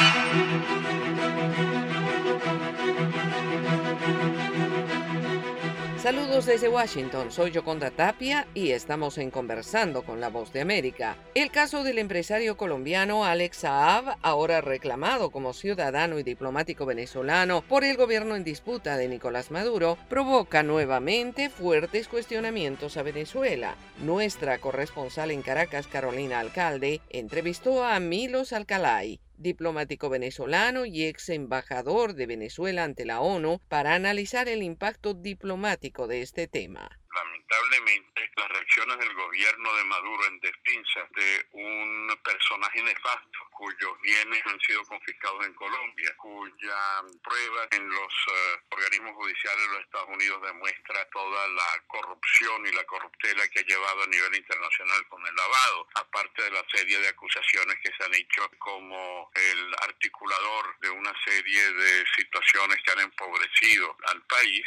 Saludos desde Washington, soy Yoconda Tapia y estamos en Conversando con la Voz de América. El caso del empresario colombiano Alex Saab, ahora reclamado como ciudadano y diplomático venezolano por el gobierno en disputa de Nicolás Maduro, provoca nuevamente fuertes cuestionamientos a Venezuela. Nuestra corresponsal en Caracas, Carolina Alcalde, entrevistó a Milos Alcalay, diplomático venezolano y ex embajador de Venezuela ante la ONU, para analizar el impacto diplomático de este tema. Lamentablemente, las reacciones del gobierno de Maduro en defensa de un personaje nefasto, cuyos bienes han sido confiscados en Colombia, cuya prueba en los organismos judiciales de los Estados Unidos demuestra toda la corrupción y la corruptela que ha llevado a nivel internacional con el lavado, aparte de la serie de acusaciones que se han hecho como el articulador de una serie de situaciones que han empobrecido al país.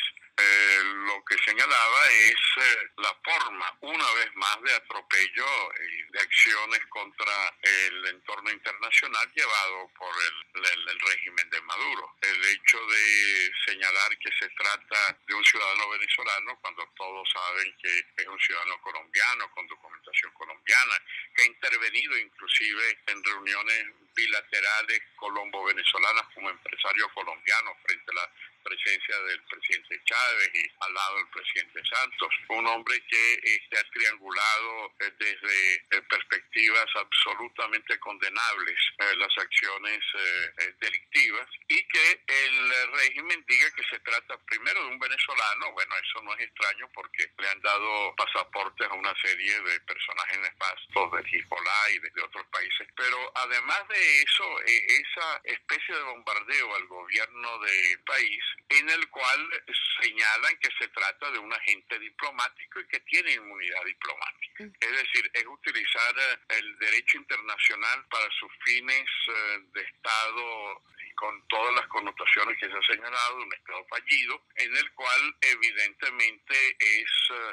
Lo que señalaba es la forma, una vez más, de atropello y de acciones contra el entorno internacional llevado por el régimen de Maduro. El hecho de señalar que se trata de un ciudadano venezolano cuando todos saben que es un ciudadano colombiano con documentación colombiana, que ha intervenido inclusive en reuniones bilaterales colombo-venezolanas como empresario colombiano frente a la presencia del presidente Chávez y al lado del presidente Santos, un hombre que ha triangulado desde perspectivas absolutamente condenables las acciones delictivas, y que el régimen diga que se trata primero de un venezolano. Bueno, eso no es extraño porque le han dado pasaportes a una serie de personajes nefastos de Hezbollah y de otros países, pero además de eso, esa especie de bombardeo al gobierno del país, en el cual señalan que se trata de un agente diplomático y que tiene inmunidad diplomática. Es decir, es utilizar el derecho internacional para sus fines de Estado, con todas las connotaciones que se ha señalado, un Estado fallido, en el cual evidentemente es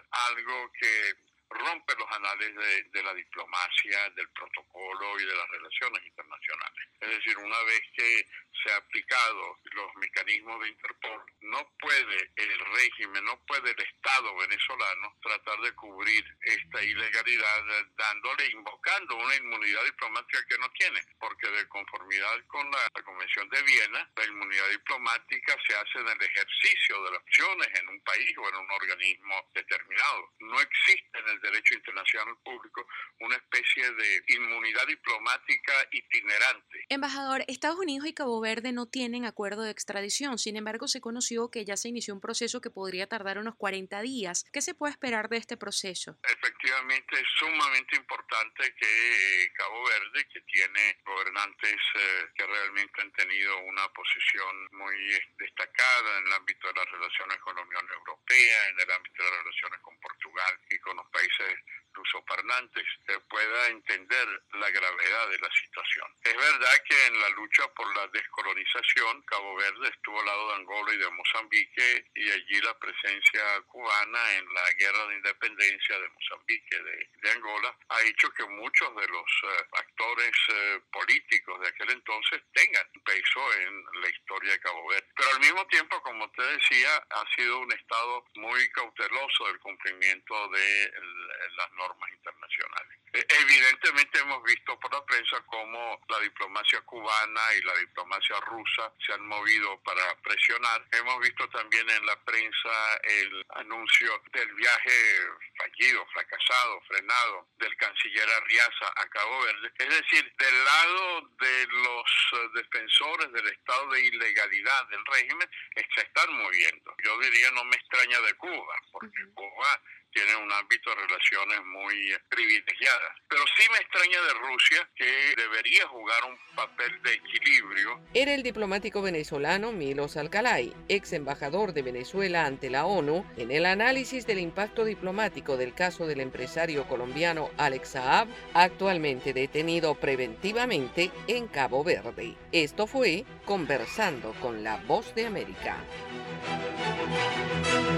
algo que rompe los anales de la diplomacia, del protocolo y de las relaciones internacionales. Es decir, una vez que se ha aplicado los mecanismos de Interpol, no puede el régimen, no puede el Estado venezolano tratar de cubrir esta ilegalidad invocando una inmunidad diplomática que no tiene, porque de conformidad con la Convención de Viena, la inmunidad diplomática se hace en el ejercicio de las acciones en un país o en un organismo determinado. No existe en el derecho internacional público una especie de inmunidad diplomática itinerante. Embajador, Estados Unidos y Cabo Verde no tienen acuerdo de extradición. Sin embargo, se conoció que ya se inició un proceso que podría tardar unos 40 días. ¿Qué se puede esperar de este proceso? Efectivamente, es sumamente importante que Cabo Verde, que tiene gobernantes que realmente han tenido una posición muy destacada en el ámbito de las relaciones con la Unión Europea, en el ámbito de las relaciones con Portugal y con los países lusoparlantes, pueda entender la gravedad de la situación. Es verdad que en la lucha por la descolonización, Cabo Verde estuvo al lado de Angola y de Mozambique, y allí la presencia cubana en la guerra de independencia de Mozambique, de Angola, ha hecho que muchos de los actores políticos de aquel entonces tengan peso en la historia de Cabo Verde. Pero al mismo tiempo, como te decía, ha sido un Estado muy cauteloso del cumplimiento de las normas internacionales. Evidentemente hemos visto por la prensa cómo la diplomacia cubana y la diplomacia rusa se han movido para presionar. Hemos visto también en la prensa el anuncio del viaje fallido, fracasado, frenado del canciller Arriaza a Cabo Verde. Es decir, del lado de los defensores del estado de ilegalidad del régimen, se están moviendo. Yo diría, no me extraña de Cuba, porque Cuba tiene un ámbito de relaciones muy privilegiadas. Pero sí me extraña de Rusia, que debería jugar un papel de equilibrio. Era el diplomático venezolano Milos Alcalay, ex embajador de Venezuela ante la ONU, en el análisis del impacto diplomático del caso del empresario colombiano Alex Saab, actualmente detenido preventivamente en Cabo Verde. Esto fue Conversando con la Voz de América.